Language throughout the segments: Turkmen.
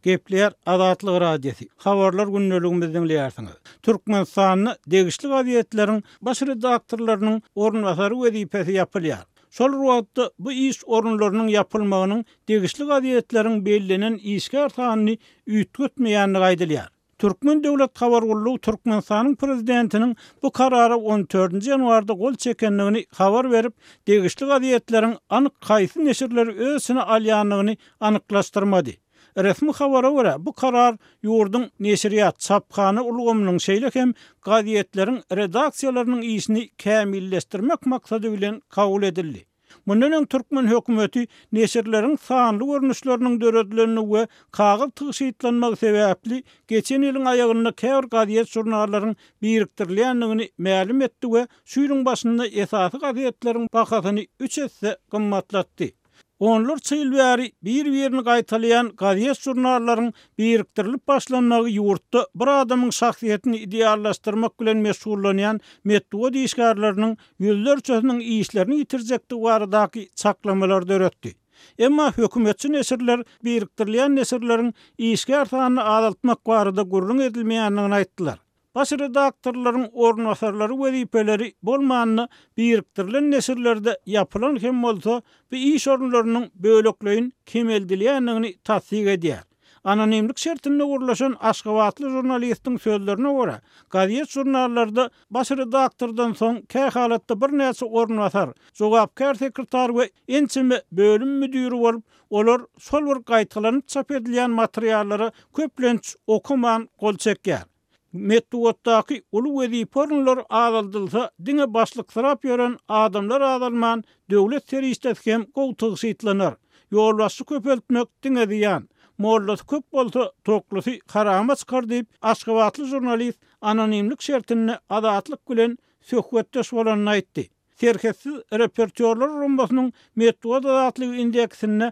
Gepler Azatlyk radiosi. Habarlar günneligimizden dinleýärsiňiz. Türkmenistanyny degişli gazetleriň baş redaktorlarynyň ornwasary wezipesi ýapylýar. Şol wagtda bu iş orunlarynyň yapylmagynyň degişli gazetleriň bellenen işgär sanyny üýtgetmeýänligi aýdylýar. Türkmen Döwlet Habargullugy Türkmenistanyň prezidentiniň bu karary 14 ýanwarda gol çekenligini habar berip, degişli gazetleriň anyk gaýsy neşirleri özüne alýanlygyny anyklaşdyrmady. Resmi habara görä bu karar ýurdun neşriýat çapkany ulgamynyň şeýle hem gazetleriň redaksiýalarynyň işini kämilleşdirmek maksady bilen kabul edildi. Mundan Türkmen hökümeti neşirleriň sanly görnüşleriniň döredilenini we kagaz tygyşytlanmagy sebäpli geçen ýylyň aýagyna käwr gazet jurnallaryň birikdirilýänligini ma'lum etdi we şuýryň başynda esasy gazetleriň bahasyny 3 esse gymmatlatdy. Onlar çylbäri bir-birini gaýtalýan gazet jurnallaryň birikdirilip başlanmagy ýurtda bir adamyň şahsiýetini ideallaşdyrmak bilen meşgullanýan metod işgärleriniň ýüllerçesiniň işlerini ýitirjekdi baradaky çaklamalar döretdi. Emma hökümetçi neşirler birikdirilýän neşirleriň işgär sanyny azaltmak barada gurrun edilmeýänligini aýtdylar. Baş redaktorlaryň ornwasarlary wezipeleri bolmanyny birikdirilen neşirlerde yapylan hem bolsa bu iş orunlarynyň bölekleýin kemeldilýänligini tasdik edýär. Anonimlik şertinde gurlaşan Aşgabatly jurnalistiň sözlerine görä, gazet jurnallarda baş redaktordan soň kä halatda bir näçe ornwasar, jogapkar sekretar we ençime bölüm müdiri bolup, olar şol bir gaýtalanyp çap edilýän materiallary köplenç okuman gol çekýär. Metoddaky ulu wezipeler azaldylsa, diňe başlyk sırap ýören adamlar azalman, döwlet serişdesi hem gowtygyşytlanar. Ýolbaşy köpeltmek diňe diýen. Mollasy köp bolsa toklusy harama çykar diýip Aşgabatly jurnalist anonimlik şertini azatlyk bilen söhbetdeş bolanyny aýtdy. Serketsiz reportyorlar rumbasynyň metod azatlygy indeksine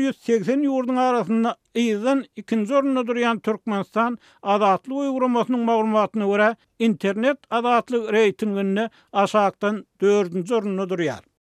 180 ýurduň arasynda ýyzdan 2-nji orunda durýan Türkmenistan azatlyk uyguramasynyň maglumatyna görä internet azatlyk reytinginde aşagdan 4-nji orunda durýar.